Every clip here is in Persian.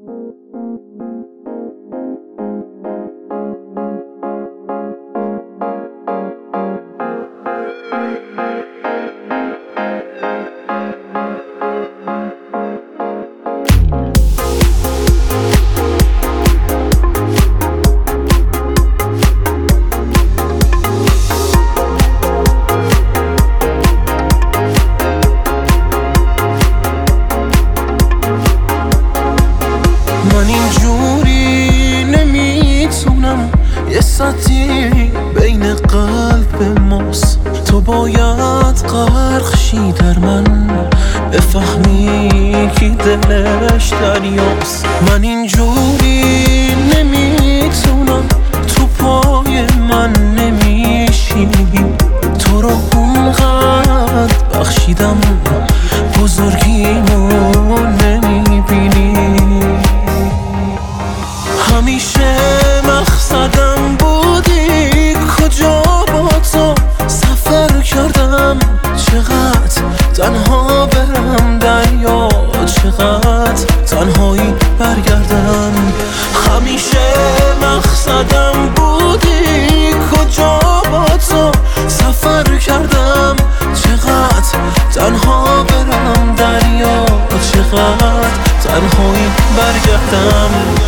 من اینجوری نمیتونم، یه سطحی بین قلب ماست. تو باید غرق شی در من، بفهمی کی دلش دریاست. من اینجوری نمیتونم، تو پای من نمیشینی. تو رو اونقدر بخشیدم، بزرگیمو نمیبینی. همیشه مقصدم بودی، کجا با تو سفر کردم. چقدر تنها برم دریا، چقدر تنهایی برگردم. همیشه مقصدم بودی، کجا با تو سفر کردم. چقدر تنها برم دریا، چقدر تنهایی برگردم.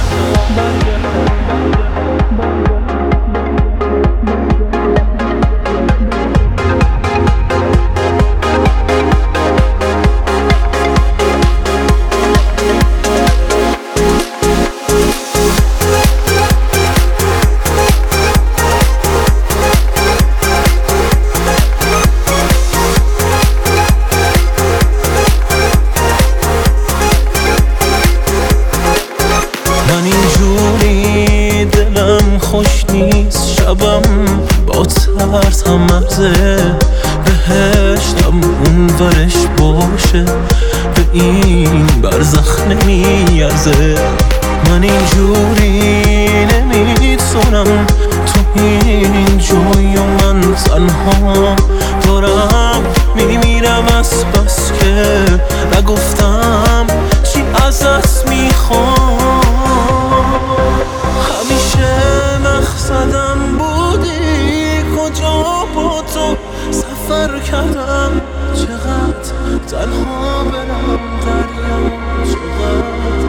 اینجوری دلم خوش نیست، شبم با ترس هم مرزه. بهشتم اون ورش باشه، به این برزخ نمیارزه. من اینجوری نمیتونم، تو این جوی و من تنها دارم میمیرم از بس که نگفتم چی ازت میخوام. سفر کردم، چقدر تنها برم دریا، چقدر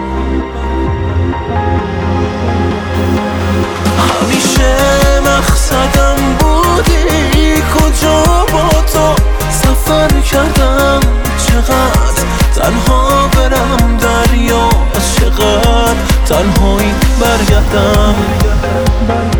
همیشه مقصدم بودی، کجا با تو سفر کردم. چقدر تنها برم دریا، چقدر تنهایی برگردم.